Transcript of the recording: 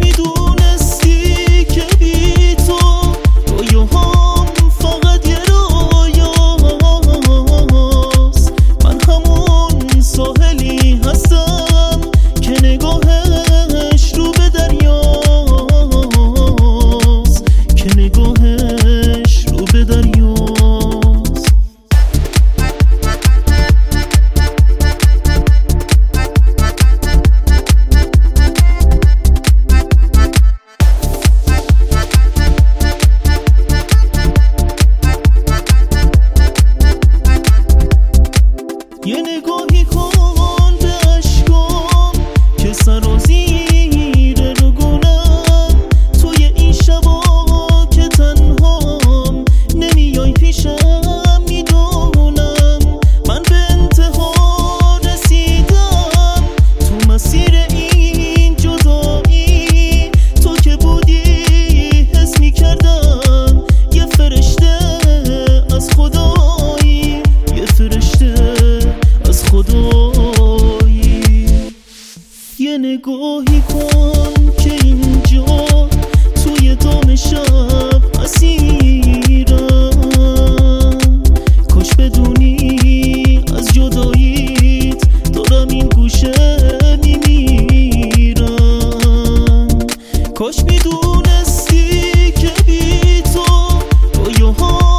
میدونستی که بی تو رویاهام فقط یه رویاست. من همون ساحلی هستم که نگاهش رو به دریاست، که نگاهش رو به دریاست. یه نگاهی کن به عشقام که سرازیره رو گونم، توی این شبا که تنهام نمیای پیشم. میدونم من به انتها رسیدم تو مسیر این جدایی. تو که بودی حس میکردم یه فرشته از خدایی، یه فرشته از خدایی. یه نگاهی کن که اینجا توی دام شب اسیرم. کاش بدونی از جداییت دارم این گوشه میمیرم. کاش میدونستی که بی تو رویاهام